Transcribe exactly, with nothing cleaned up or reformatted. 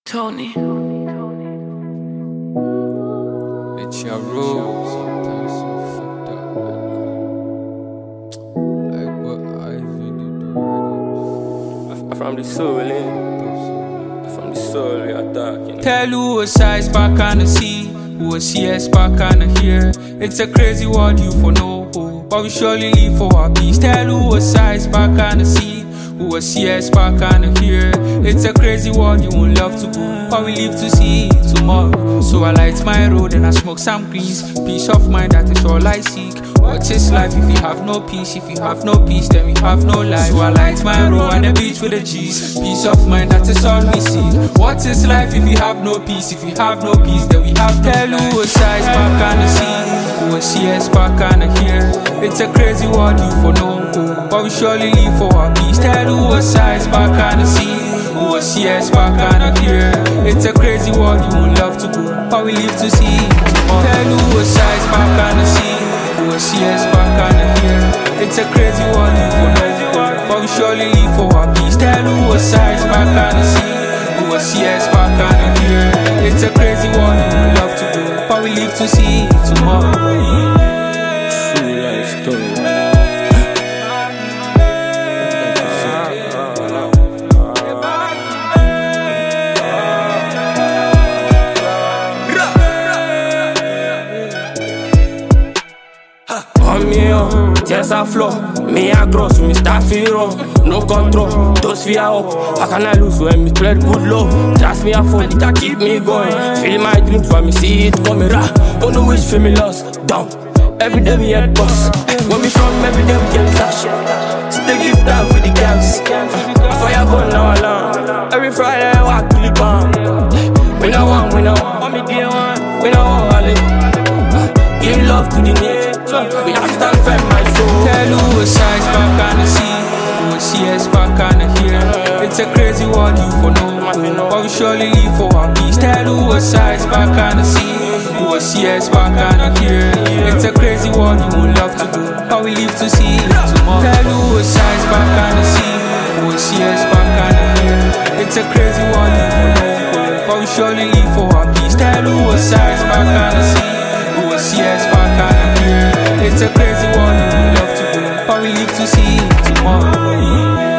Tony. It's your rules. Sometimes you fucked up, like, like what I really do. I'm from the soul, eh? I'm from the soul, we are dark, you know. Tell who a size back on the sea, who a C S back on the here. It's a crazy world you for know, but we surely live for our peace. Tell who a size back on the sea, who a C S back on the here. It's a crazy world you won't love to go, but we live to see tomorrow. So I light my road and I smoke some greens. Peace of mind, that is all I seek. What is life if you have no peace? If you have no peace, then we have no life. So I light my road on the beach with the G's. Peace of mind, that is all we seek. What is life if you have no peace? If you have no peace, then we have no life. Tell who a size back on the sea, who a C S back on the here. It's a crazy world you for know, but we surely live for our peace. Tell who a size back on the sea, who a C S back on the here. It's a crazy world you won't love to go, but we live to see tomorrow. Tell who a size back on the sea, who a C S back on the here. It's a crazy world you for know, but we surely live for our peace. Tell who a size back on the sea, who a C S back on the here. It's a crazy world you won't love to go, but we live to see tomorrow. True life story. On me on, tears are flow. Me a gross, me start feel no control, those fear up. How can I lose when me spread good love? Trust me, I phone it, I keep me going. Feel my dreams when me see it coming. Rah, don't know which feel me lost, down. Every day me head boss. When me from every day we get flash. Still give time for the gangs. Fire burn now alarm. Every Friday I walk to the bomb. We no want, we no want. Me day one, we no want all it. Give love to the nature. We have to stand firm, my soul. Tell who a size back on the sea, who a C S back on the here. It's a crazy world you for know, but we surely live for our peace. Tell who a size back on the sea, who a C S back on the here. It's a crazy world you won't love to go, but we live to see tomorrow. Tell who a size back on the sea, who a C S back on the here. It's a crazy world you for know, but we surely live for our peace. Tell who a size back on the sea, who a C S back on the here. It's a crazy world you won't love to go, but we live to see tomorrow.